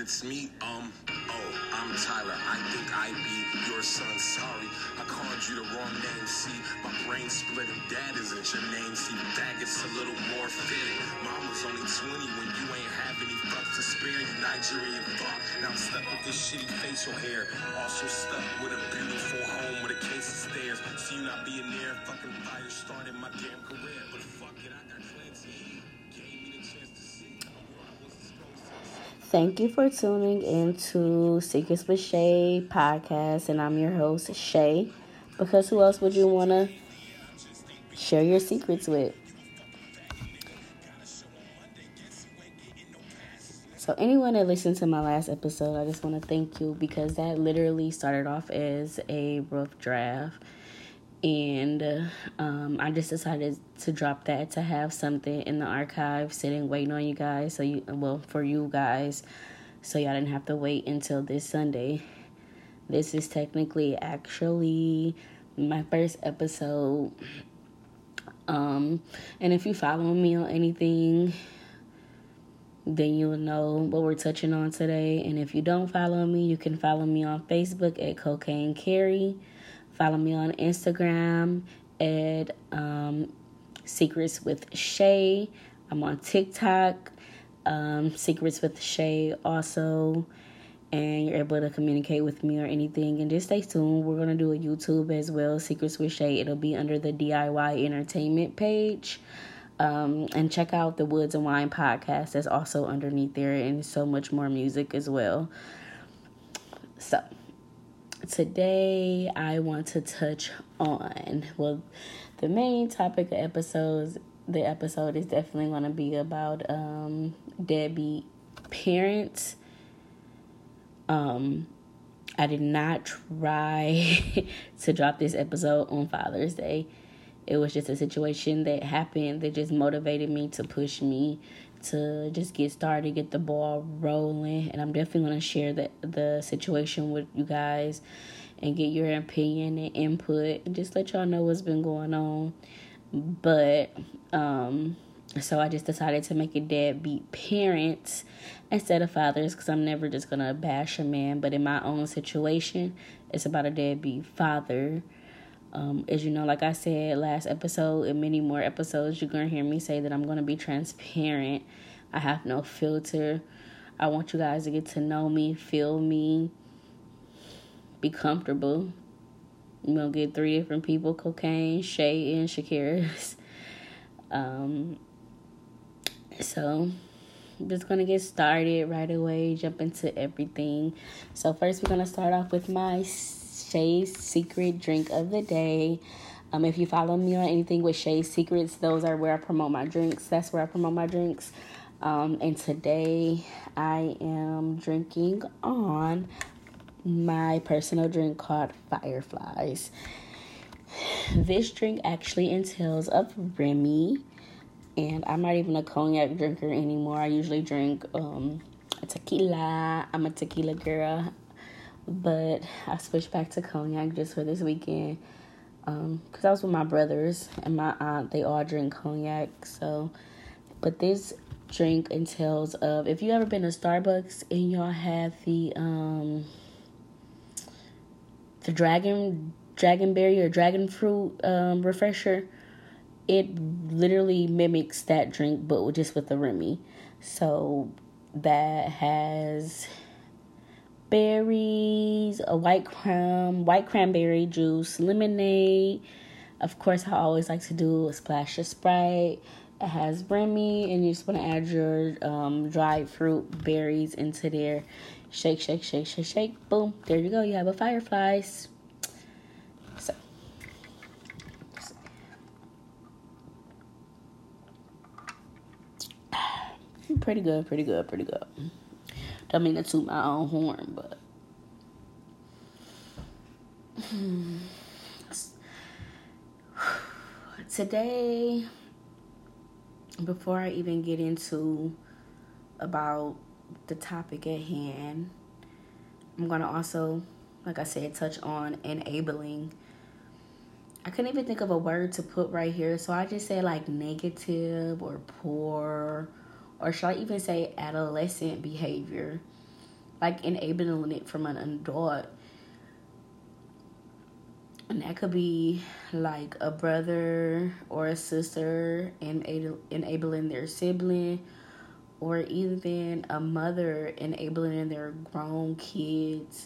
it's me. I'm Tyler. I think I be your son. Sorry, I called you the wrong name. See, my brain split. Dad isn't your name. See, that gets a little more fitting. Mom was only 20 when you ain't have any fucks to spare. You Nigerian fuck. Now I'm stuck with this shitty facial hair. Also stuck with a beautiful home with a case of stairs. See you not being there. Fucking fire started my damn career. But fuck it, I got Clancy. Gave me the chance to see. Thank you for tuning into Secrets with Shay podcast, and I'm your host, Shay, because who else would you want to share your secrets with? So anyone that listened to my last episode, I just want to thank you, because that literally started off as a rough draft. And I just decided to drop that to have something in the archive sitting waiting on you guys, for you guys, so y'all didn't have to wait until this Sunday. This is technically actually my first episode. And if you follow me on anything, then you'll know what we're touching on today. And if you don't follow me, you can follow me on Facebook at Cocaine Carrie. Follow me on Instagram at Secrets with Shay. I'm on TikTok, Secrets with Shay also. And you're able to communicate with me or anything. And just stay tuned. We're going to do a YouTube as well, Secrets with Shay. It'll be under the DIY Entertainment page. And check out the Woods and Wine podcast. That's also underneath there. And so much more music as well. So today, I want to touch on, the main topic of the episode is definitely going to be about deadbeat parents. I did not try to drop this episode on Father's Day. It was just a situation that happened that just motivated me to push me to just get started, get the ball rolling. And I'm definitely going to share the situation with you guys and get your opinion and input and just let y'all know what's been going on. But so I just decided to make it deadbeat parents instead of fathers, because I'm never just going to bash a man. But in my own situation, it's about a deadbeat father. As you know, like I said last episode and many more episodes, you're going to hear me say that I'm going to be transparent. I have no filter. I want you guys to get to know me, feel me, be comfortable. You're going to get 3 different people, Cocaine, Shay, and Shakira's. So I'm just going to get started right away, jump into everything. So first we're going to start off with my Shay's Secret drink of the day. If you follow me on anything with Shay's Secrets, those are where I promote my drinks. That's where I promote my drinks. And today I am drinking on my personal drink called Fireflies. This drink actually entails of Remy, and I'm not even a cognac drinker anymore. I usually drink tequila. I'm a tequila girl. But I switched back to cognac just for this weekend. Because I was with my brothers and my aunt. They all drink cognac. But this drink entails of, if you ever been to Starbucks and y'all have the dragonberry or dragon fruit refresher, it literally mimics that drink, but just with the Remy. So that has berries, a white cranberry juice, lemonade. Of course, I always like to do a splash of Sprite. It has Remy, and you just want to add your dried fruit berries into there. Shake, shake, shake, shake, shake. Boom. There you go. You have a Fireflies. So. Pretty good. Don't mean to toot my own horn, but today, before I even get into about the topic at hand, I'm going to also, like I said, touch on enabling. I couldn't even think of a word to put right here, so I just said like negative or poor, or should I even say adolescent behavior. like enabling it from an adult. And that could be like a brother or a sister enabling their sibling, or even a mother enabling their grown kids,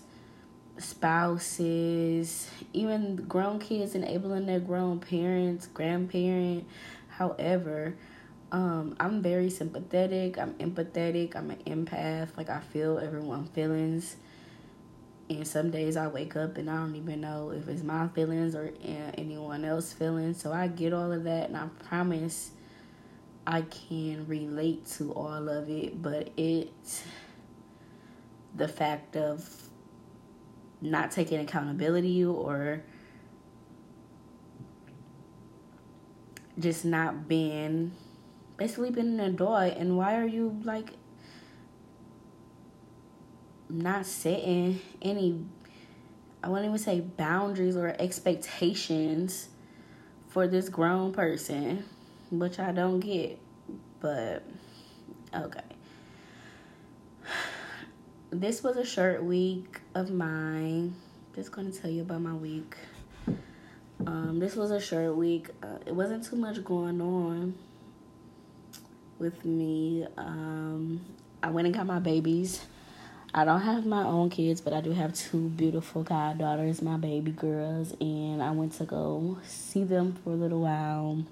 spouses, even grown kids enabling their grown parents, grandparent. However, I'm very sympathetic. I'm empathetic. I'm an empath. Like, I feel everyone's feelings. And some days I wake up and I don't even know if it's my feelings or anyone else's feelings. So I get all of that, and I promise I can relate to all of it. But it's the fact of not taking accountability, or just not being, basically being an adult. And why are you, like, not setting any, I wouldn't even say boundaries or expectations for this grown person, which I don't get. But okay, this was a short week of mine. Just gonna tell you about my week. This was a short week. It wasn't too much going on with me. I went and got my babies. I don't have my own kids, but I do have two beautiful goddaughters, my baby girls, and I went to go see them for a little while.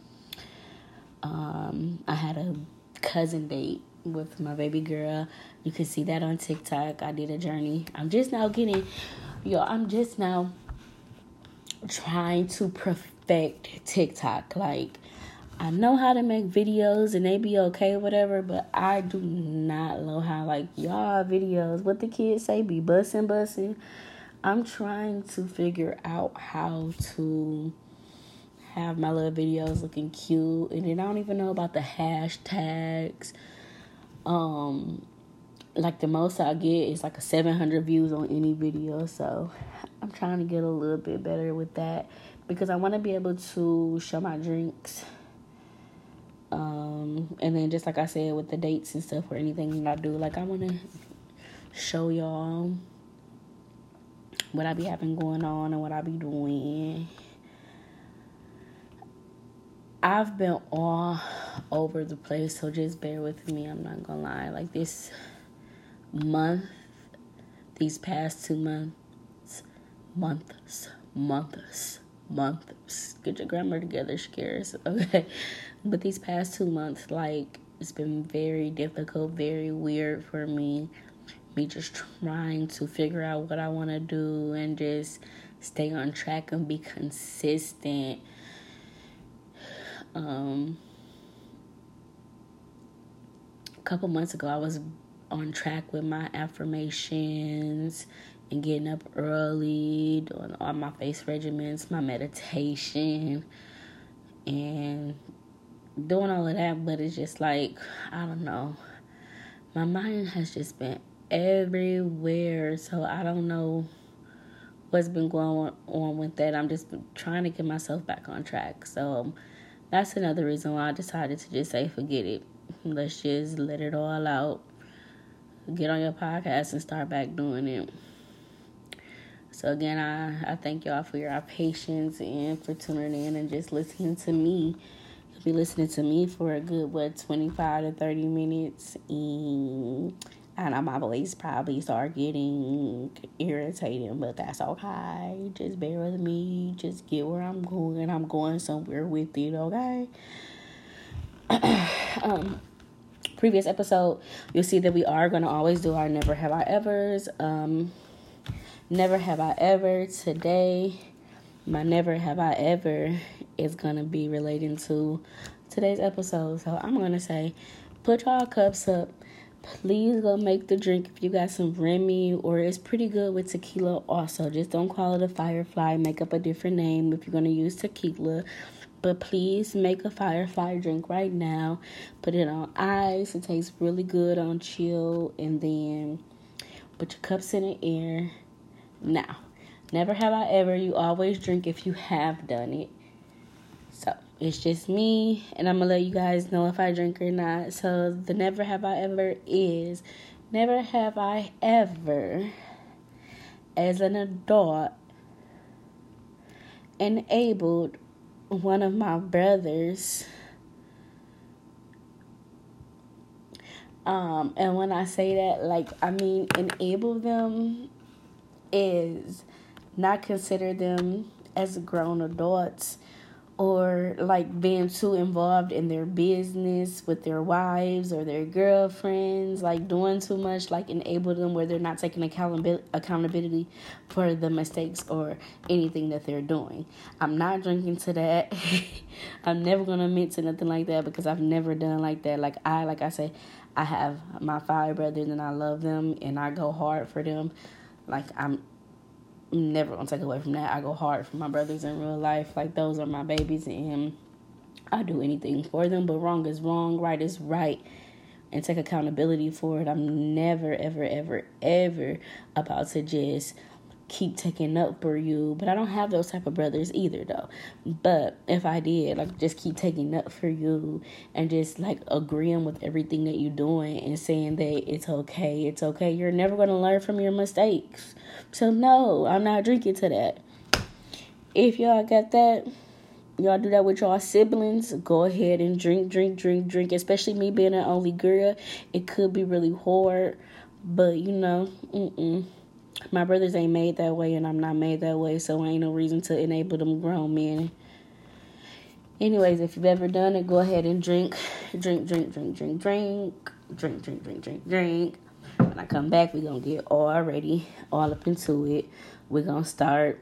I had a cousin date with my baby girl. You can see that on TikTok. I did a journey. I'm just now trying to perfect TikTok. Like, I know how to make videos and they be okay, whatever, but I do not know how, like, y'all videos, what the kids say, be bussin'. I'm trying to figure out how to have my little videos looking cute, and then I don't even know about the hashtags. Like, the most I get is like a 700 views on any video, so I'm trying to get a little bit better with that, because I want to be able to show my drinks. And then, just like I said, with the dates and stuff or anything that I do, like, I want to show y'all what I be having going on and what I be doing. I've been all over the place, so just bear with me. I'm not gonna lie. Like, this month, these past 2 months, get your grammar together, scares. Okay. But these past 2 months, like, it's been very difficult, very weird for me. Me just trying to figure out what I want to do and just stay on track and be consistent. A couple months ago, I was on track with my affirmations and getting up early, doing all my face regimens, my meditation, and doing all of that. But it's just like, I don't know, my mind has just been everywhere, so I don't know what's been going on with that. I'm just trying to get myself back on track. So that's another reason why I decided to just say, forget it. Let's just let it all out. Get on your podcast and start back doing it. So again, I thank y'all for your patience and for tuning in and just listening to me. You'll be listening to me for a good, 25 to 30 minutes. And I know my voice probably start getting irritating, but that's okay. Just bear with me. Just get where I'm going. I'm going somewhere with it, okay? Previous episode, you'll see that we are going to always do our Never Have I Evers. Never Have I Ever. Today, my Never Have I Ever is going to be relating to today's episode. So I'm going to say, put y'all cups up. Please go make the drink if you got some Remy, or it's pretty good with tequila also. Just don't call it a Firefly. Make up a different name if you're going to use tequila. But please make a Firefly drink right now. Put it on ice. It tastes really good on chill. And then put your cups in the air. Now, never have I ever. You always drink if you have done it. So, it's just me, and I'm going to let you guys know if I drink or not. So, the never have I ever is Never have I ever, as an adult, enabled one of my brothers. And when I say that, like, I mean, enable them is not consider them as grown adults, or like being too involved in their business with their wives or their girlfriends, like doing too much, like enable them where they're not taking accountability for the mistakes or anything that they're doing. I'm not drinking to that. I'm never going to admit to nothing like that, because I've never done like that. Like I say, I have my 5 brothers and I love them and I go hard for them. Like, I'm never gonna take away from that. I go hard for my brothers in real life. Like, those are my babies, and I do anything for them. But wrong is wrong, right is right, and take accountability for it. I'm never, ever, ever, ever about to just keep taking up for you. But I don't have those type of brothers either, though. But if I did, like, just keep taking up for you and just like agreeing with everything that you're doing and saying that it's okay, you're never going to learn from your mistakes. So no, I'm not drinking to that. If y'all got that, y'all do that with y'all siblings, go ahead and drink. Especially me being an only girl, it could be really hard. But, you know, my brothers ain't made that way, and I'm not made that way, so ain't no reason to enable them grown men. Anyways, if you've ever done it, go ahead and drink. When I come back, we're going to get all up into it. We're going to start.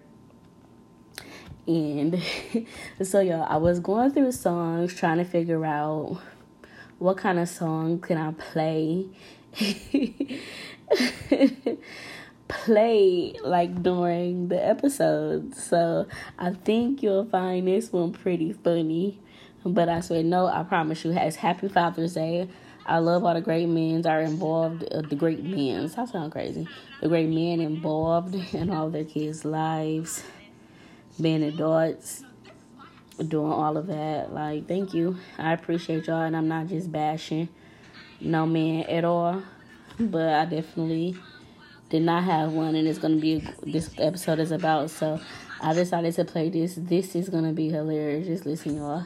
And so, y'all, I was going through songs, trying to figure out what kind of song can I play. Like during the episode. So I think you'll find this one pretty funny. But I swear, no, I promise you, it's Happy Father's Day. I love all the great men are involved. The great men. I sound crazy. The great men involved in all their kids' lives, being adults, doing all of that. Like, thank you. I appreciate y'all, and I'm not just bashing no man at all. But I definitely did not have one, and it's going to be, this episode is about, so I decided to play this. This is going to be hilarious. Just listen, y'all.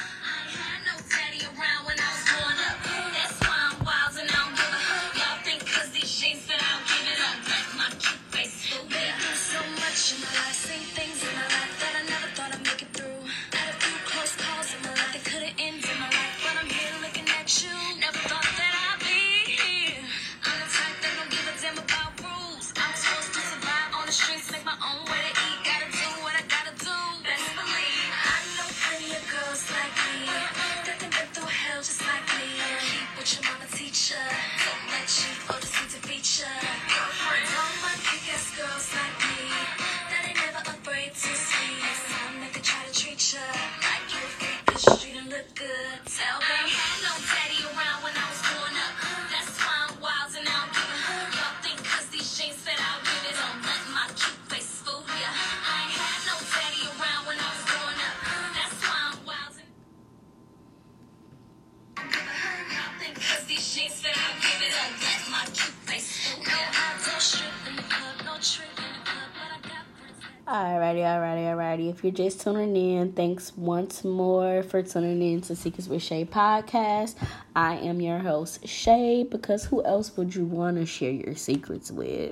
Alrighty. If you're just tuning in, thanks once more for tuning in to Secrets with Shay podcast. I am your host, Shay, because who else would you want to share your secrets with?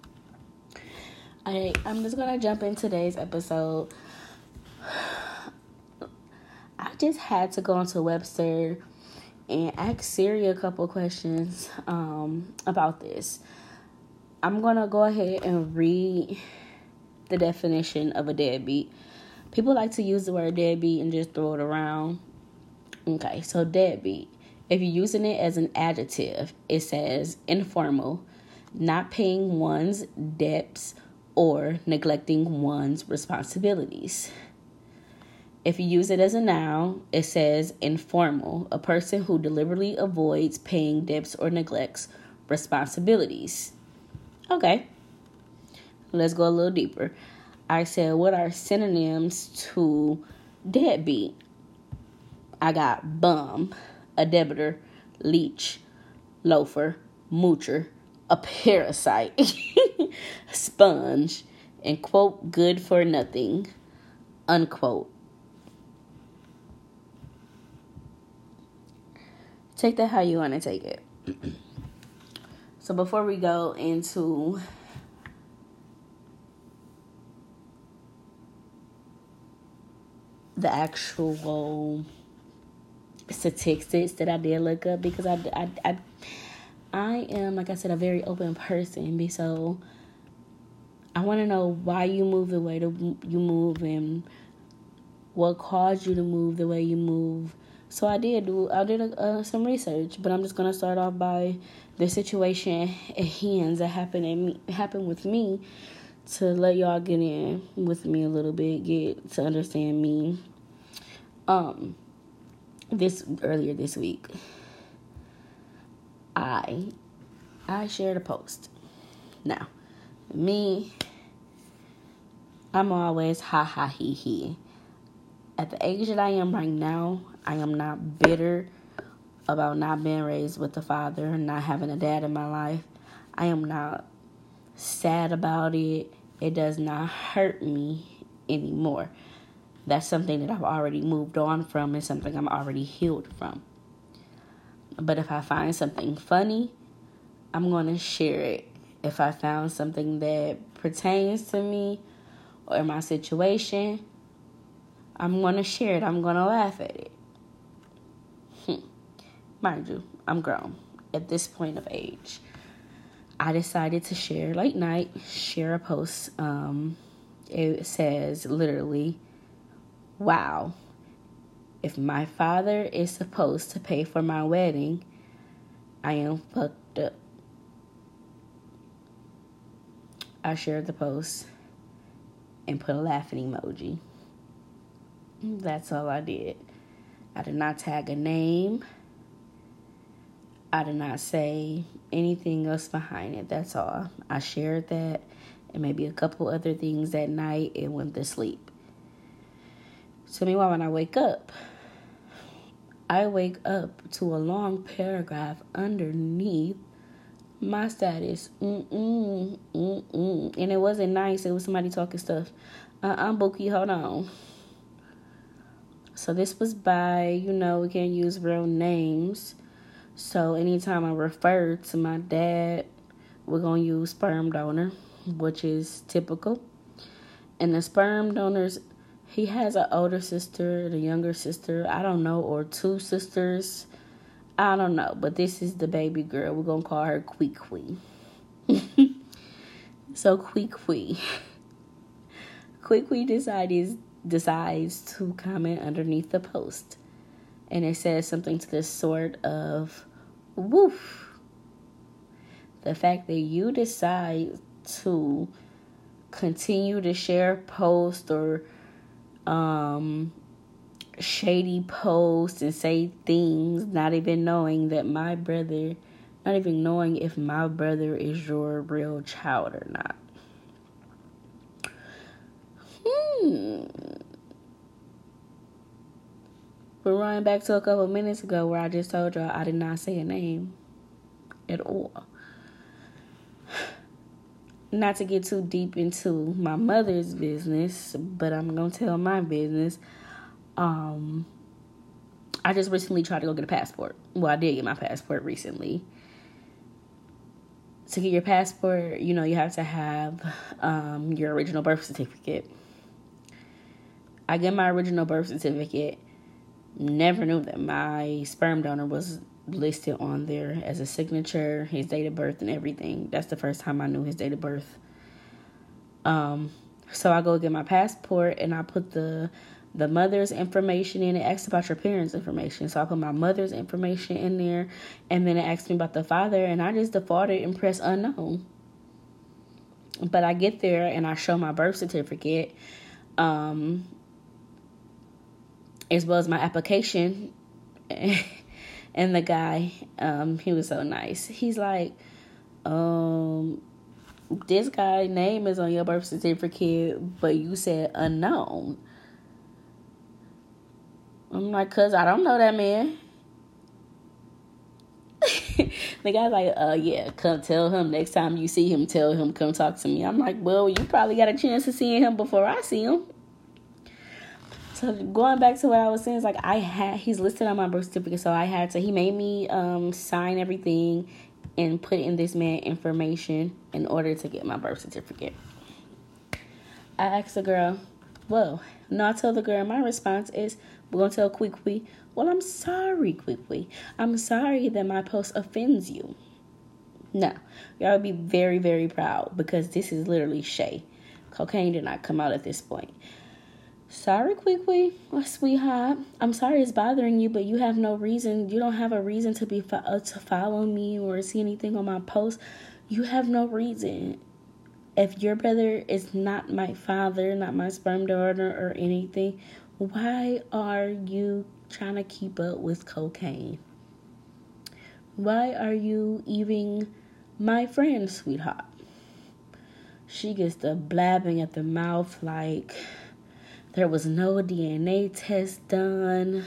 I'm just going to jump in today's episode. I just had to go onto Webster and ask Siri a couple questions about this. I'm going to go ahead and read the definition of a deadbeat. People like to use the word deadbeat and just throw it around. Okay, so deadbeat. If you're using it as an adjective, it says informal, not paying one's debts or neglecting one's responsibilities. If you use it as a noun, it says informal, a person who deliberately avoids paying debts or neglects responsibilities. Okay. Let's go a little deeper. I said, what are synonyms to deadbeat? I got bum, a debitor, leech, loafer, moocher, a parasite, sponge, and quote, good for nothing, unquote. Take that how you want to take it. So before we go into the actual statistics that I did look up, because I am, like I said, a very open person. So I want to know why you move the way you move and what caused you to move the way you move. So I did some research, but I'm just gonna start off by the situation at hand that happened with me, to let y'all get in with me a little bit, get to understand me. Earlier this week, I shared a post. Now, me, I'm always ha ha he he. At the age that I am right now, I am not bitter about not being raised with a father, not having a dad in my life. I am not sad about it. It does not hurt me anymore. That's something that I've already moved on from and something I'm already healed from. But if I find something funny, I'm going to share it. If I found something that pertains to me or my situation, I'm going to share it. I'm going to laugh at it. Mind you, I'm grown at this point of age. I decided to share a post. It says literally, wow, if my father is supposed to pay for my wedding, I am fucked up. I shared the post and put a laughing emoji. That's all I did. I did not tag a name. I did not say anything else behind it. That's all. I shared that and maybe a couple other things that night and went to sleep. So meanwhile, when I wake up to a long paragraph underneath my status. And it wasn't nice. It was somebody talking stuff. Bookie, hold on. So this was by, we can't use real names. So anytime I refer to my dad, we're going to use sperm donor, which is typical. And the sperm donors, he has an older sister, a younger sister, I don't know, or two sisters. I don't know, but this is the baby girl. We're going to call her Kwee. So Kwee decides to comment underneath the post. And it says something to the sort of, woof. The fact that you decide to continue to share posts or shady posts and say things, not even knowing if my brother is your real child or not. We're running back to a couple minutes ago where I just told y'all I did not say a name at all. Not to get too deep into my mother's business, but I'm going to tell my business. I just recently tried to go get a passport. Well, I did get my passport recently. To get your passport, you have to have your original birth certificate. I get my original birth certificate. Never knew that my sperm donor was listed on there as a signature, his date of birth and everything. That's the first time I knew his date of birth. So I go get my passport and I put the mother's information in. It asks about your parents' information. So I put my mother's information in there, and then it asked me about the father, and I just defaulted and pressed unknown. But I get there and I show my birth certificate, as well as my application. And the guy, he was so nice. He's like, this guy's name is on your birth certificate, but you said unknown. I'm like, cause I don't know that man. The guy's like, yeah, come tell him next time you see him, tell him, come talk to me. I'm like, well, you probably got a chance of seeing him before I see him. So going back to what I was saying, is like he's listed on my birth certificate, so he made me sign everything and put in this man information in order to get my birth certificate. I asked the girl, well, no, I told the girl, my response is, we're going to tell Quiqui, well, I'm sorry, Quiqui. I'm sorry that my post offends you. No, y'all be very, very proud because this is literally Shay. Cocaine did not come out at this point. Sorry, Quiqui, sweetheart. I'm sorry it's bothering you, but you have no reason. You don't have a reason to to follow me or see anything on my post. You have no reason. If your brother is not my father, not my sperm donor or anything, why are you trying to keep up with cocaine? Why are you even my friend, sweetheart? She gets the blabbing at the mouth like there was no DNA test done.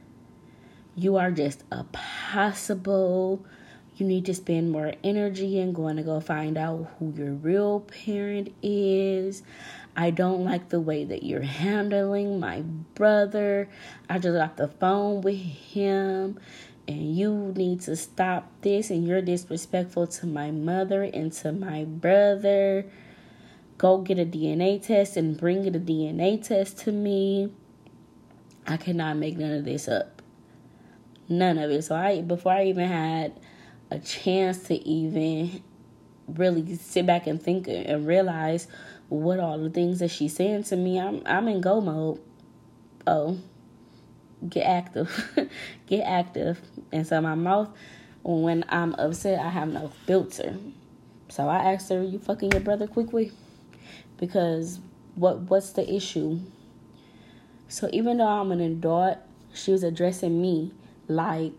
You are just a possible. You need to spend more energy in going to go find out who your real parent is. I don't like the way that you're handling my brother. I just got the phone with him. And you need to stop this. And you're disrespectful to my mother and to my brother. Go get a DNA test and bring a DNA test to me. I cannot make none of this up. None of it. So before I even had a chance to even really sit back and think and realize what all the things that she's saying to me, I'm in go mode. Oh, get active. Get active. And so my mouth, when I'm upset, I have no filter. So I asked her, you fucking your brother quickly? Because what's the issue? So even though I'm an adult, she was addressing me like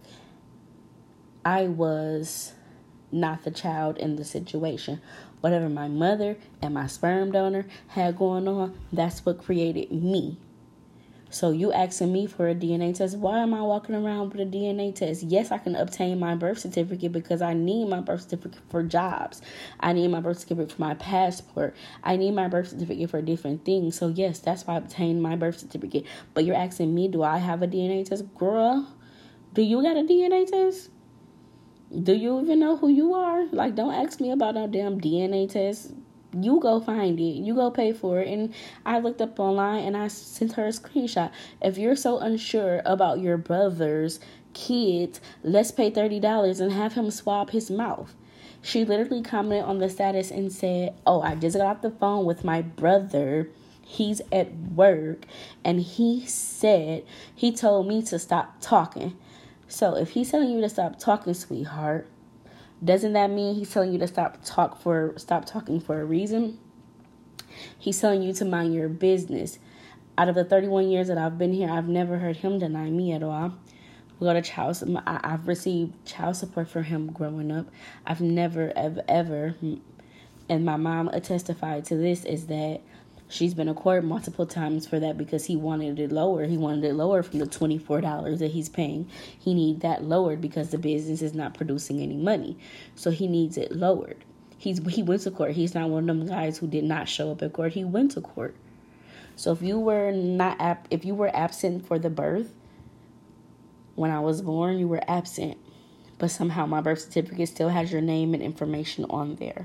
I was not the child in the situation. Whatever my mother and my sperm donor had going on, that's what created me. So you asking me for a DNA test. Why am I walking around with a DNA test? Yes, I can obtain my birth certificate because I need my birth certificate for jobs. I need my birth certificate for my passport. I need my birth certificate for different things. So yes, that's why I obtained my birth certificate. But you're asking me, do I have a DNA test? Girl, do you got a DNA test? Do you even know who you are? Like, don't ask me about no damn DNA test. You go find it. You go pay for it. And I looked up online and I sent her a screenshot. If you're so unsure about your brother's kids, let's pay $30 and have him swab his mouth. She literally commented on the status and said, oh, I just got off the phone with my brother. He's at work. And he told me to stop talking. So if he's telling you to stop talking, sweetheart, doesn't that mean he's telling you to stop talking for a reason? He's telling you to mind your business. Out of the 31 years that I've been here, I've never heard him deny me at all. We go to I've received child support for him growing up. I've never, ever, and my mom testified to this, is that she's been in court multiple times for that because he wanted it lower. He wanted it lower from the $24 that he's paying. He needs that lowered because the business is not producing any money. So he needs it lowered. He went to court. He's not one of them guys who did not show up at court. He went to court. So if you were absent for the birth, when I was born, you were absent. But somehow my birth certificate still has your name and information on there.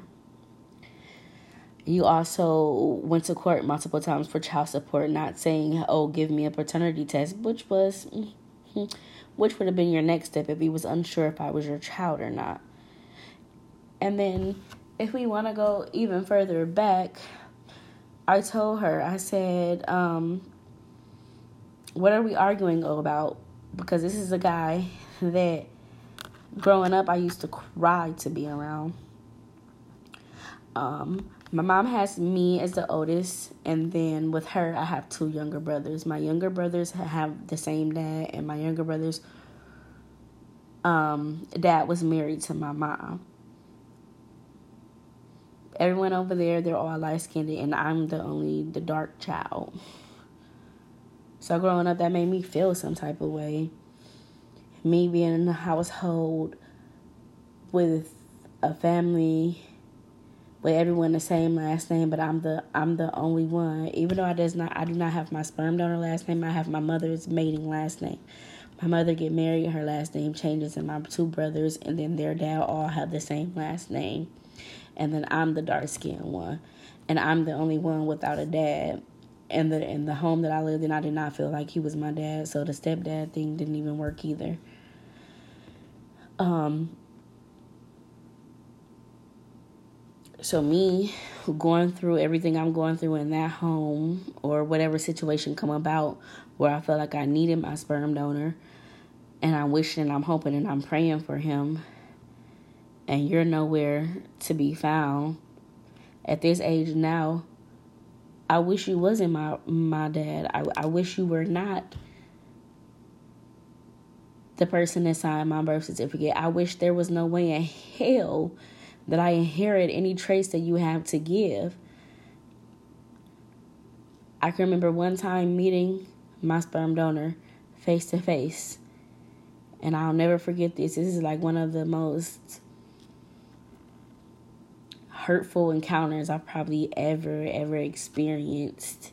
You also went to court multiple times for child support, not saying, oh, give me a paternity test, which would have been your next step if he was unsure if I was your child or not. And then if we want to go even further back, I told her, I said, what are we arguing about? Because this is a guy that growing up I used to cry to be around. My mom has me as the oldest, and then with her, I have two younger brothers. My younger brothers have the same dad, and my younger brother's dad was married to my mom. Everyone over there, they're all light-skinned, and I'm the dark child. So growing up, that made me feel some type of way. Me being in the household with a family with everyone the same last name, but I'm the only one. Even though I do not have my sperm donor last name, I have my mother's mating last name. My mother get married, her last name changes, and my two brothers and then their dad all have the same last name. And then I'm the dark-skinned one. And I'm the only one without a dad. And in the home that I lived in, I did not feel like he was my dad, so the stepdad thing didn't even work either. So me going through everything I'm going through in that home, or whatever situation come about where I felt like I needed my sperm donor, and I'm wishing and I'm hoping and I'm praying for him, and you're nowhere to be found. At this age now, I wish you wasn't my dad. I wish you were not the person that signed my birth certificate. I wish there was no way in hell that I inherit any traits that you have to give. I can remember one time meeting my sperm donor face to face. And I'll never forget this. This is like one of the most hurtful encounters I've probably ever experienced.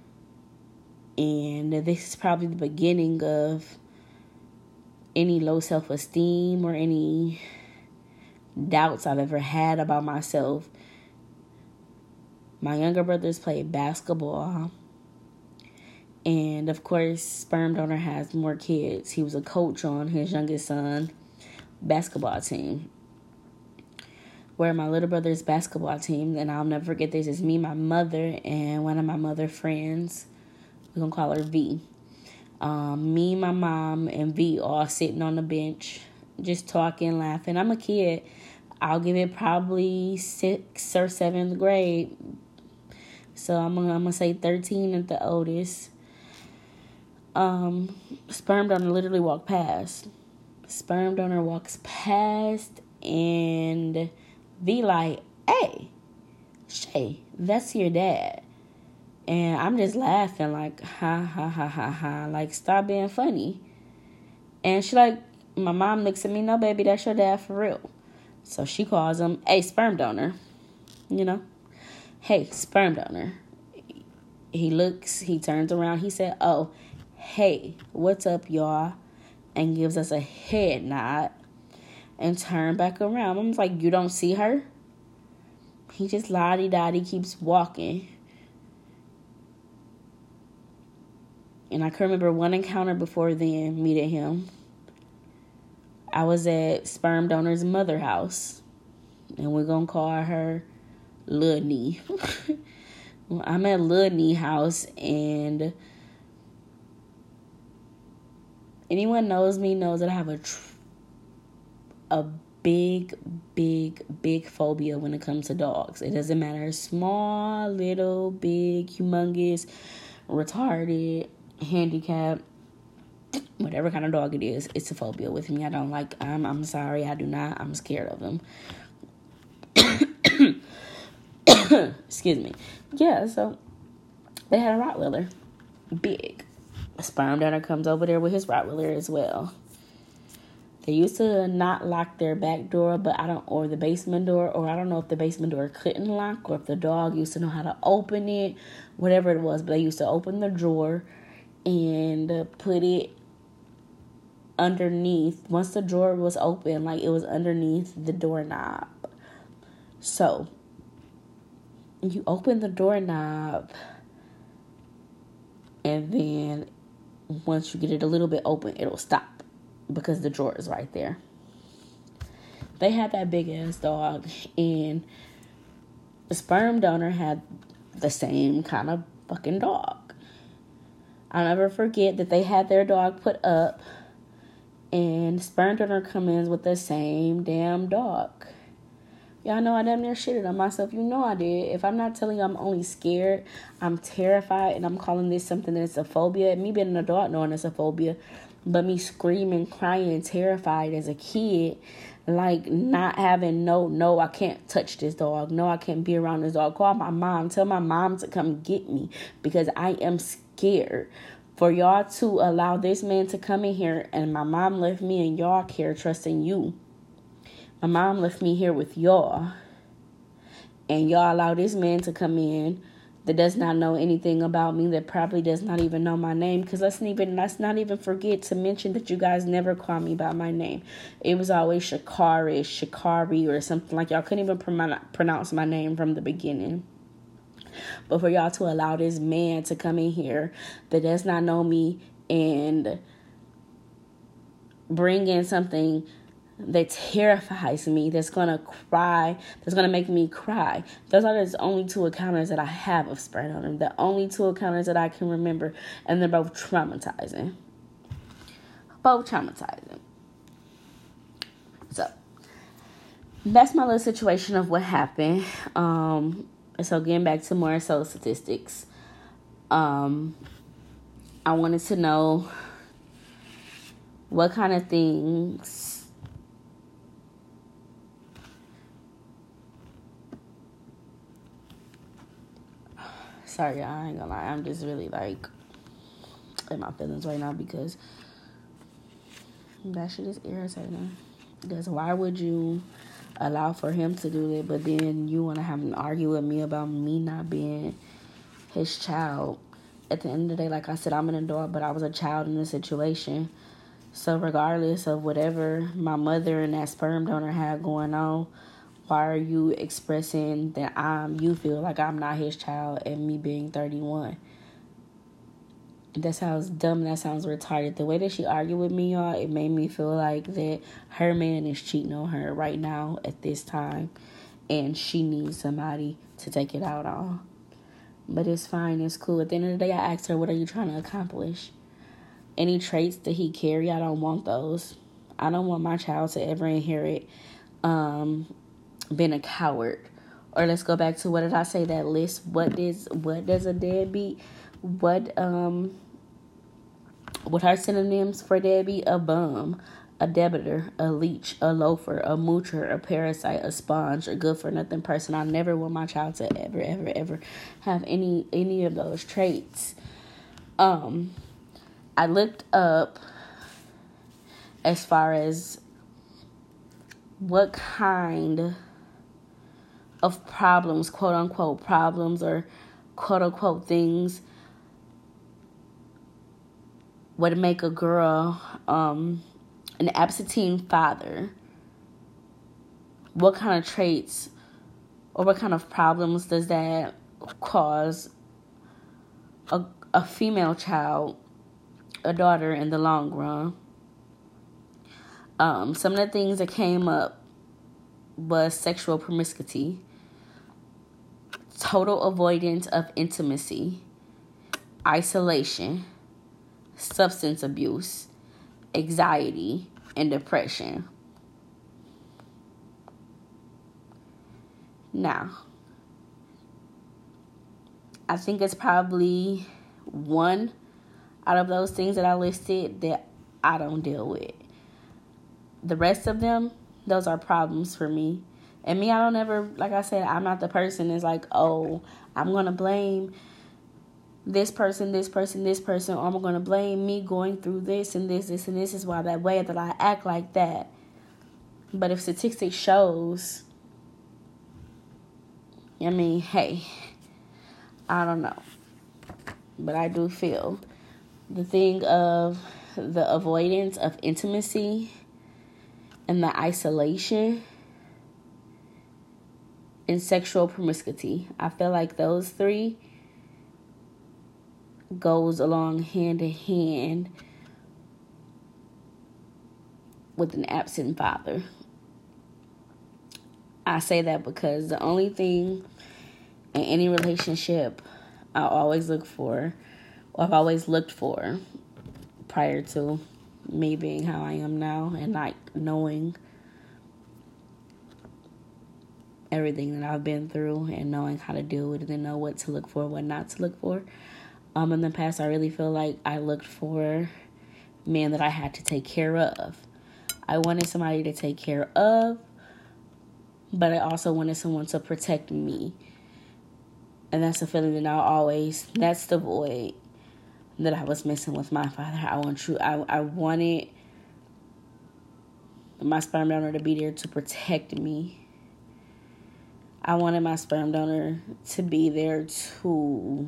And this is probably the beginning of any low self-esteem or any doubts I've ever had about myself. My younger brothers played basketball. And of course, sperm donor has more kids. He was a coach on his youngest son basketball team. Where my little brother's basketball team, and I'll never forget this, is me, my mother, and one of my mother friends. We're going to call her V. Me, my mom, and V all sitting on the bench, just talking, laughing. I'm a kid. I'll give it probably 6th or 7th grade. So I'm gonna say 13 at the oldest. Sperm donor literally walked past. Sperm donor walks past, and V like, hey, Shay, that's your dad. And I'm just laughing like, ha, ha, ha, ha, ha. Like, stop being funny. And she like, my mom looks at me, no, baby, that's your dad for real. So she calls him, hey, sperm donor. You know? Hey, sperm donor. He looks, he turns around. He said, oh, hey, what's up, y'all? And gives us a head nod and turn back around. I'm like, you don't see her? He just la-di-da-di keeps walking. And I can remember one encounter before then, meeting him. I was at sperm donor's mother house. And we're going to call her Lil Nee. I'm at Lil Nee house, and anyone knows me knows that I have a big phobia when it comes to dogs. It doesn't matter, small, little, big, humongous, retarded, handicapped, whatever kind of dog it is, it's a phobia with me. I don't like, I'm sorry, I do not, I'm scared of them. Excuse me. Yeah, so they had a Rottweiler. Big. A sperm donor comes over there with his Rottweiler as well. They used to not lock their back door, or the basement door, or I don't know if the basement door couldn't lock, or if the dog used to know how to open it, whatever it was, but they used to open the drawer and put it underneath. Once the drawer was open, like, it was underneath the doorknob. So you open the doorknob, and then once you get it a little bit open, it'll stop because the drawer is right there. They had that big ass dog, and the sperm donor had the same kind of fucking dog. I'll never forget that they had their dog put up, and sperm donor comes in with the same damn dog. Y'all know I damn near shitted on myself. You know I did. If I'm not telling you I'm only scared, I'm terrified, and I'm calling this something that's a phobia. Me being an adult knowing it's a phobia, but me screaming, crying, terrified as a kid, like not having no, I can't touch this dog. No, I can't be around this dog. Call my mom. Tell my mom to come get me because I am scared. For y'all to allow this man to come in here, and my mom left me in y'all care trusting you. My mom left me here with y'all, and y'all allow this man to come in that does not know anything about me, that probably does not even know my name. Because let's not even forget to mention that you guys never call me by my name. It was always Shakari, or something like y'all couldn't even pronounce my name from the beginning. But for y'all to allow this man to come in here that does not know me and bring in something that terrifies me, that's going to make me cry. Those are the only 2 encounters that I have of spread on him. The only 2 encounters that I can remember, and they're both traumatizing. So, that's my little situation of what happened. So getting back to more soul statistics. I wanted to know what kind of things sorry, I ain't gonna lie, I'm just really like in my feelings right now because that shit is irritating. Because why would you allow for him to do that, but then you want to have an argue with me about me not being his child? At the end of the day, like I said, I'm an adult, but I was a child in the situation. So regardless of whatever my mother and that sperm donor had going on, why are you expressing that you feel like I'm not his child and me being 31? That sounds dumb. That sounds retarded. The way that she argued with me, y'all, it made me feel like that her man is cheating on her right now at this time, and she needs somebody to take it out on. But it's fine. It's cool. At the end of the day, I asked her, what are you trying to accomplish? Any traits that he carry, I don't want those. I don't want my child to ever inherit being a coward. Or let's go back to, what did I say, that list? What does a deadbeat? What are synonyms for deadbeat? A bum, a debitor, a leech, a loafer, a moocher, a parasite, a sponge, a good-for-nothing person. I never want my child to ever have any of those traits. I looked up as far as what kind of problems, quote-unquote problems, or quote-unquote things would make a girl an absentee father. What kind of traits or what kind of problems does that cause a female child, a daughter, in the long run? Some of the things that came up was sexual promiscuity, total avoidance of intimacy, isolation, substance abuse, anxiety, and depression. Now, I think it's probably one out of those things that I listed that I don't deal with. The rest of them, those are problems for me. And me, I don't ever, like I said, I'm not the person that's like, oh, I'm going to blame this person, or I'm going to blame me going through this and this and this is why that way that I act like that. But if statistics shows, I mean, hey, I don't know. But I do feel the thing of the avoidance of intimacy and the isolation and sexual promiscuity, I feel like those 3 goes along hand in hand with an absent father. I say that because the only thing in any relationship I always look for, or I've always looked for prior to me being how I am now and like knowing everything that I've been through and knowing how to deal with it and know what to look for, what not to look for. In the past, I really feel like I looked for men that I had to take care of. I wanted somebody to take care of, but I also wanted someone to protect me. And that's the feeling that that's the void that I was missing with my father. I wanted my sperm donor to be there to protect me. I wanted my sperm donor to be there to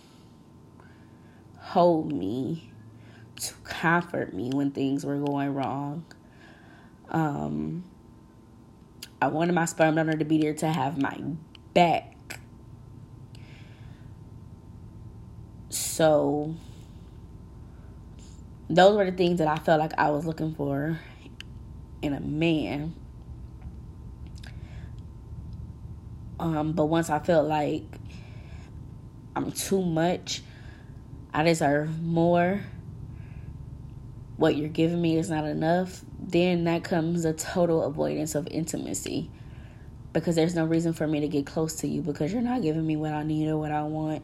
hold me, to comfort me when things were going wrong. I wanted my sperm donor to be there to have my back. So those were the things that I felt like I was looking for in a man. But once I felt like I'm too much, I deserve more, what you're giving me is not enough, then that comes a total avoidance of intimacy. Because there's no reason for me to get close to you because you're not giving me what I need or what I want.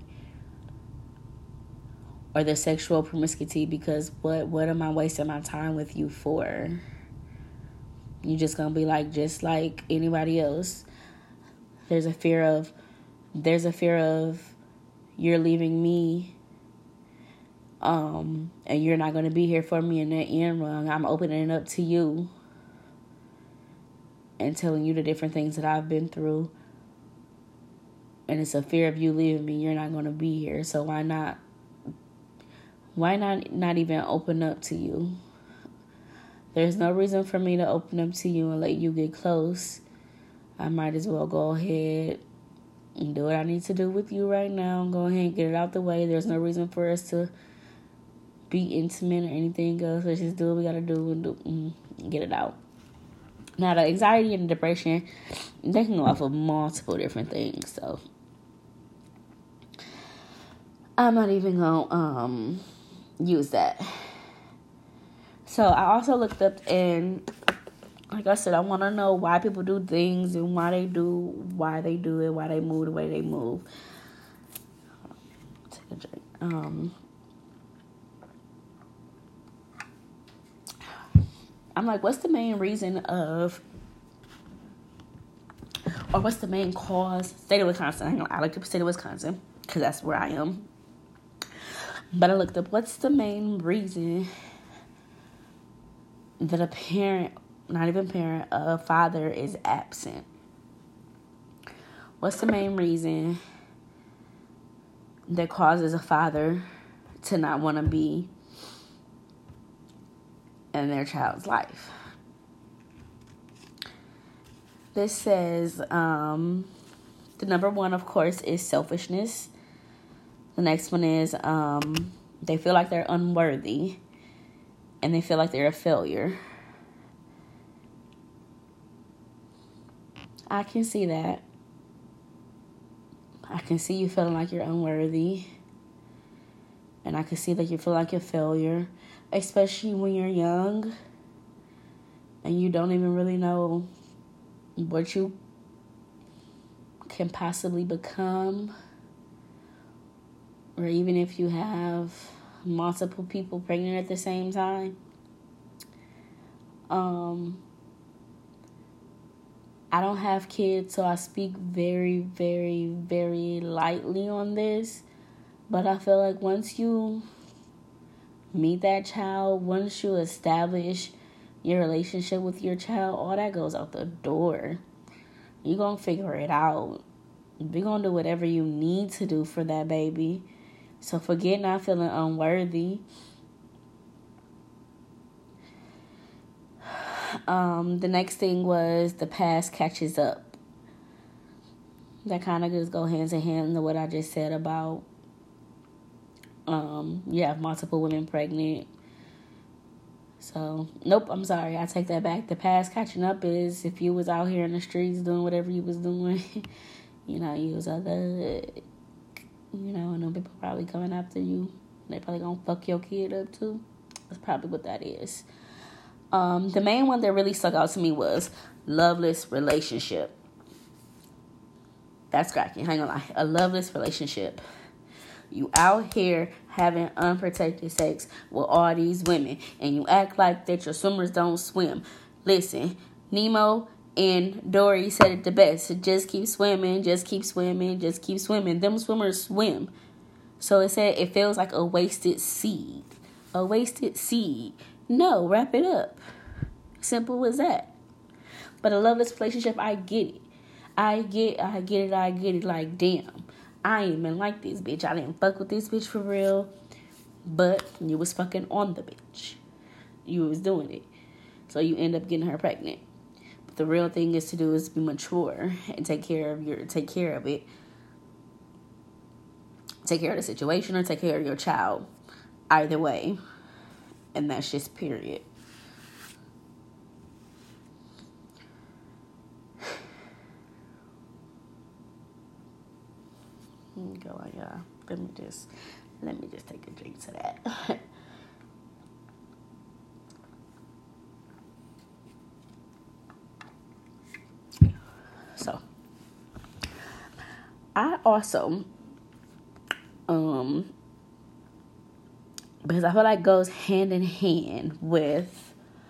Or the sexual promiscuity, because what am I wasting my time with you for? You're just going to be like, just like anybody else. There's a fear of you're leaving me, and you're not going to be here for me in the end run. I'm opening it up to you and telling you the different things that I've been through. And it's a fear of you leaving me. You're not going to be here. So why not even open up to you? There's no reason for me to open up to you and let you get close. I might as well go ahead and do what I need to do with you right now. Go ahead and get it out the way. There's no reason for us to be intimate or anything else. Let's just do what we got to do and get it out. Now, the anxiety and the depression, they can go off of multiple different things. So, I'm not even going to use that. So, I also looked up and, like I said, I want to know why people do things and why they do it, why they move the way they move. Take a drink. I'm like, what's the main reason or what's the main cause? State of Wisconsin. I like to state of Wisconsin because that's where I am. But I looked up, what's the main reason that a parent, not even parent, a father is absent? What's the main reason that causes a father to not want to be in their child's life? This says the number one, of course, is selfishness. The next one is they feel like they're unworthy and they feel like they're a failure. I can see that. I can see you feeling like you're unworthy. And I can see that you feel like a failure, especially when you're young and you don't even really know what you can possibly become. Or even if you have multiple people pregnant at the same time. I don't have kids, so I speak very, very, very lightly on this. But I feel like once you meet that child, once you establish your relationship with your child, all that goes out the door. You're going to figure it out. You're going to do whatever you need to do for that baby. So forget not feeling unworthy. The next thing was the past catches up. That kind of just go hand in hand to what I just said about you have multiple women pregnant. So, nope, I'm sorry. I take that back. The past catching up is if you was out here in the streets doing whatever you was doing, you was other, and them people probably coming after you. They probably gonna fuck your kid up too. That's probably what that is. The main one that really stuck out to me was loveless relationship. That's cracking. Hang on, a loveless relationship. You out here having unprotected sex with all these women, and you act like that your swimmers don't swim. Listen, Nemo and Dory said it the best. Just keep swimming, just keep swimming, just keep swimming. Them swimmers swim. So it said it feels like a wasted seed. A wasted seed. No, wrap it up. Simple as that. But a loveless relationship, I get it. I get it. Like, damn, I ain't even like this bitch. I didn't fuck with this bitch for real. But you was fucking on the bitch. You was doing it. So you end up getting her pregnant. But the real thing is to do is be mature and take care of it. Take care of the situation or take care of your child. Either way. And that's just period. Go on, y'all. Let me just take a drink to that. So, I also, because I feel like goes hand in hand with,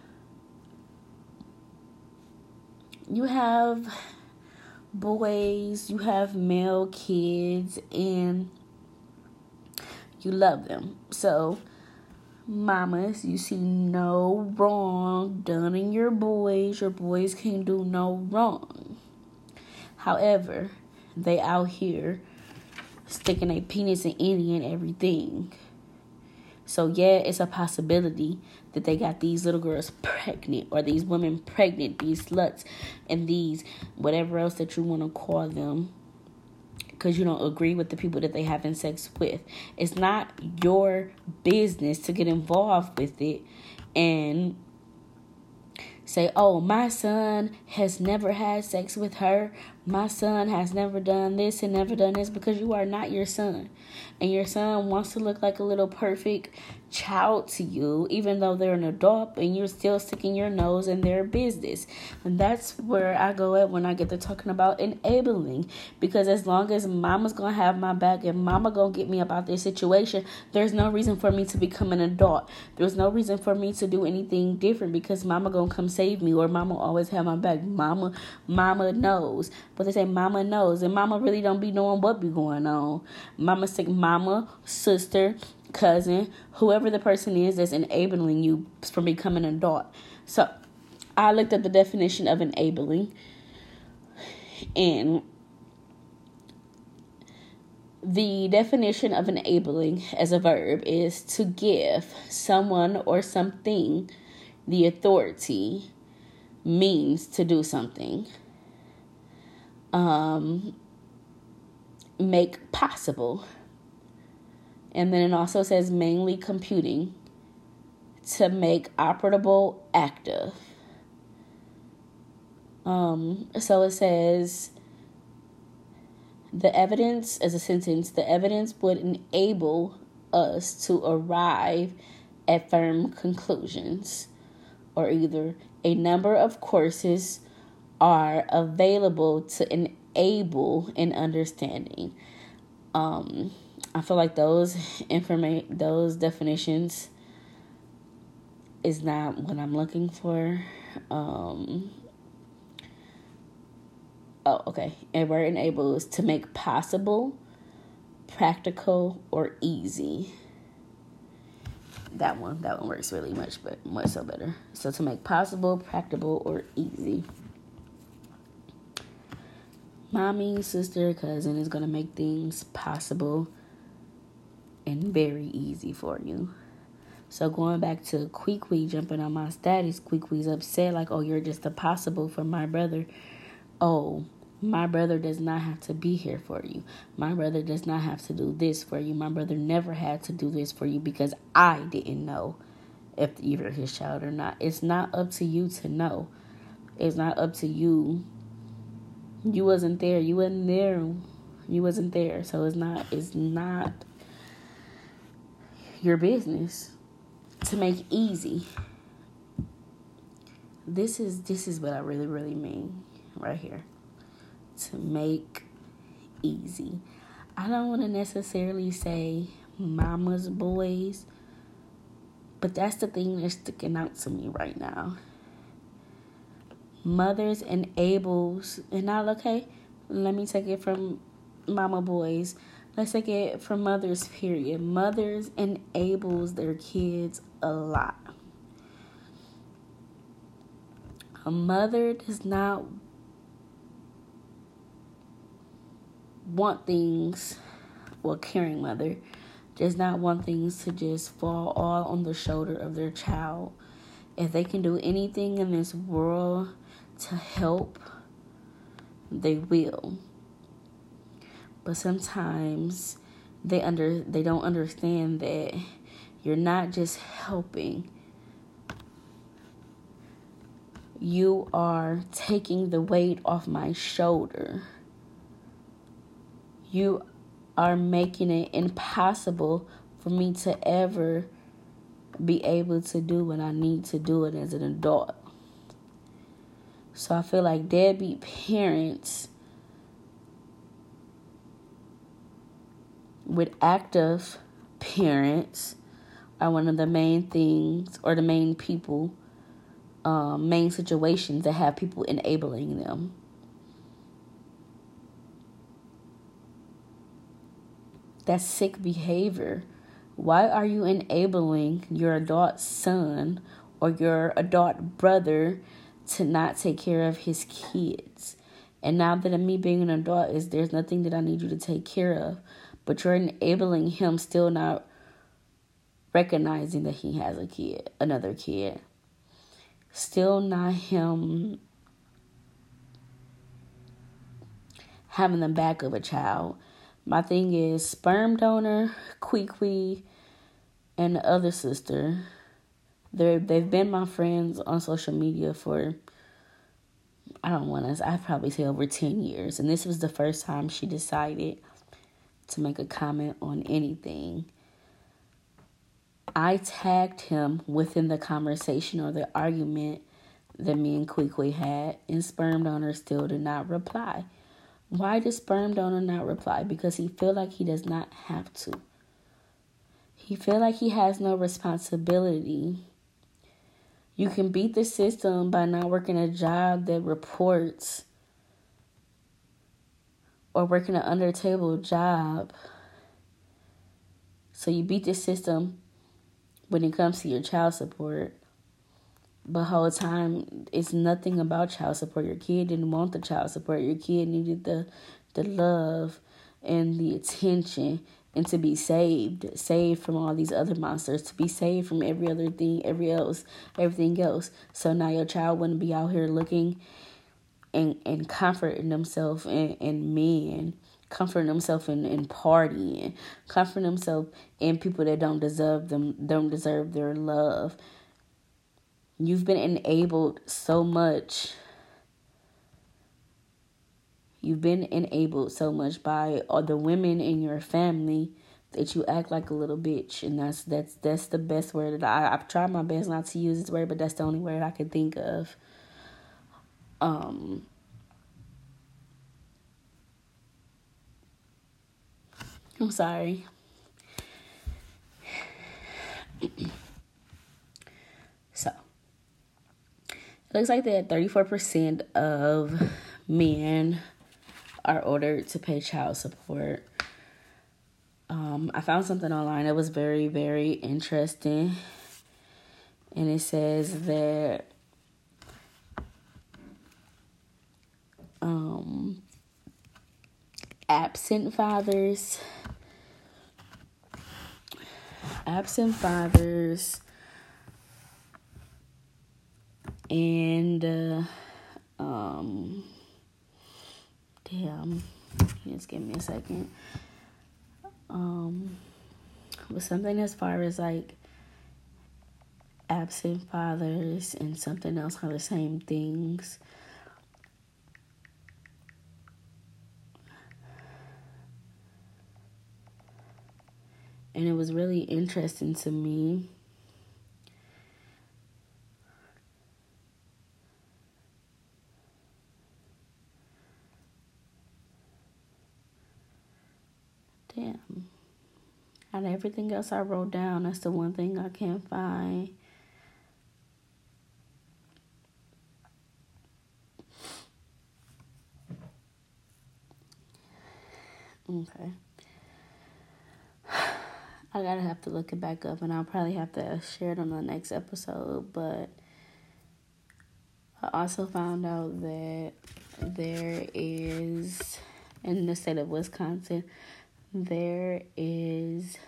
you have boys, you have male kids, and you love them. So, mamas, you see no wrong done in your boys. Your boys can't do no wrong. However, they out here sticking a penis in any and everything. So, yeah, it's a possibility that they got these little girls pregnant, or these women pregnant, these sluts, and these whatever else that you want to call them, because you don't agree with the people that they having sex with. It's not your business to get involved with it and say, oh, my son has never had sex with her. My son has never done this and never done this, because you are not your son. And your son wants to look like a little perfect child to you, even though they're an adult, and you're still sticking your nose in their business. And that's where I go at when I get to talking about enabling. Because as long as mama's going to have my back and mama going to get me about this situation, there's no reason for me to become an adult. There's no reason for me to do anything different, because mama going to come save me, or mama always have my back. Mama knows. But they say mama knows, and mama really don't be knowing what be going on. Mama sick, mama, sister, cousin, whoever the person is that's enabling you from becoming an adult. So I looked up the definition of enabling, and the definition of enabling as a verb is to give someone or something the authority, means to do something. Make possible. And then it also says mainly computing, to make operable active. So it says, the evidence, as a sentence, the evidence would enable us to arrive at firm conclusions, or either a number of courses are available to enable an understanding. I feel like those definitions is not what I'm looking for. And word enables to make possible, practical, or easy. That one works really much so better. So to make possible, practical, or easy. Mommy, sister, cousin is going to make things possible and very easy for you. So going back to Queequeg jumping on my status, Queequeg's upset like, oh, you're just impossible for my brother. Oh, my brother does not have to be here for you. My brother does not have to do this for you. My brother never had to do this for you because I didn't know if you're his child or not. It's not up to you to know. It's not up to you. You wasn't there. You wasn't there. You wasn't there. So it's not your business to make easy. This is what I really, really mean right here. To make easy. I don't want to necessarily say mama's boys, but that's the thing that's sticking out to me right now. Mothers enables, and now, okay, let me take it from mama boys. Let's take it from mothers, period. Mothers enables their kids a lot. A mother does not want things, well, caring mother does not want things to just fall all on the shoulder of their child. If they can do anything in this world to help, they will. But sometimes they don't understand that you're not just helping. You are taking the weight off my shoulder. You are making it impossible for me to ever be able to do what I need to do it as an adult. So I feel like deadbeat parents with active parents are one of the main things, or the main people, main situations that have people enabling them. That's sick behavior. Why are you enabling your adult son or your adult brother to not take care of his kids? And now that me being an adult there's nothing that I need you to take care of, but you're enabling him, still not recognizing that he has a kid, another kid. Still not him having the back of a child. My thing is, sperm donor, Kwee, and the other sister, they've been my friends on social media for, I'd probably say over 10 years. And this was the first time she decided to make a comment on anything. I tagged him within the conversation or the argument that me and Kwee had, and sperm donor still did not reply. Why does sperm donor not reply? Because he feel like he does not have to. He feel like he has no responsibility. You can beat the system by not working a job that reports or working an under-table job. So you beat the system when it comes to your child support. But whole time, it's nothing about child support. Your kid didn't want the child support. Your kid needed the love and the attention, and to be saved from all these other monsters, to be saved from everything else. So now your child wouldn't be out here looking and comforting themselves in men, comforting themselves in partying, comforting themselves in people that don't deserve their love. You've been enabled so much. You've been enabled so much by all the women in your family that you act like a little bitch. And that's the best word that I've tried my best not to use this word, but that's the only word I can think of. I'm sorry. So, it looks like that 34% of men are ordered to pay child support. I found something online that was very, very interesting. And it says that absent fathers and just give me a second. With something as far as like absent fathers and something else are the same things. And it was really interesting to me. Damn. Out of everything else I wrote down, that's the one thing I can't find. Okay. I gotta have to look it back up, and I'll probably have to share it on the next episode, but I also found out that there is, in the state of Wisconsin, there is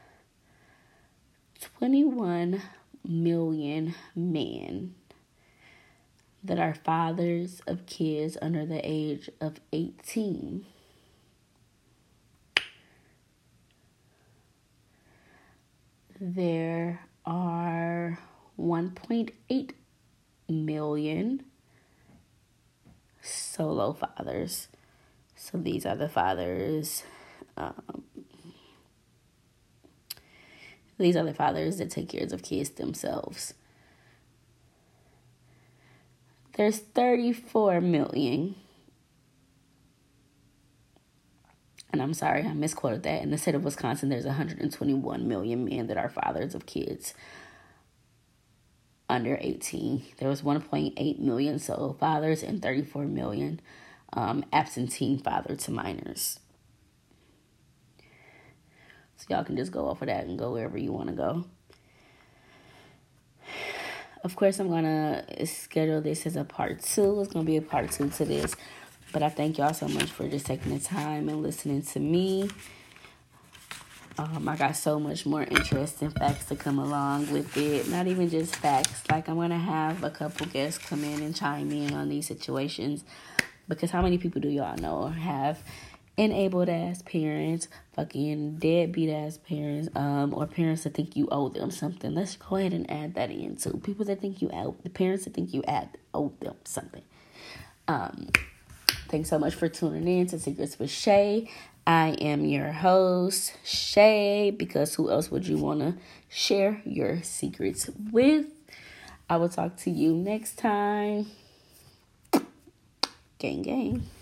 21 million men that are fathers of kids under the age of 18. There are 1.8 million solo fathers. So these are the fathers. These are the fathers that take care of kids themselves. There's 34 million. And I'm sorry, I misquoted that. In the state of Wisconsin, there's 121 million men that are fathers of kids under 18. There was 1.8 million solo fathers and 34 million absentee father to minors. So y'all can just go off of that and go wherever you want to go. Of course, I'm going to schedule this as a part 2. It's going to be a part 2 to this. But I thank y'all so much for just taking the time and listening to me. I got so much more interesting facts to come along with it. Not even just facts. Like, I'm going to have a couple guests come in and chime in on these situations. Because how many people do y'all know have enabled-ass parents, fucking deadbeat-ass parents, or parents that think you owe them something? Let's go ahead and add that in, too. People that think you owe, the parents that think you owe them something. Thanks so much for tuning in to Secrets with Shay. I am your host, Shay, because who else would you want to share your secrets with? I will talk to you next time. Gang, gang.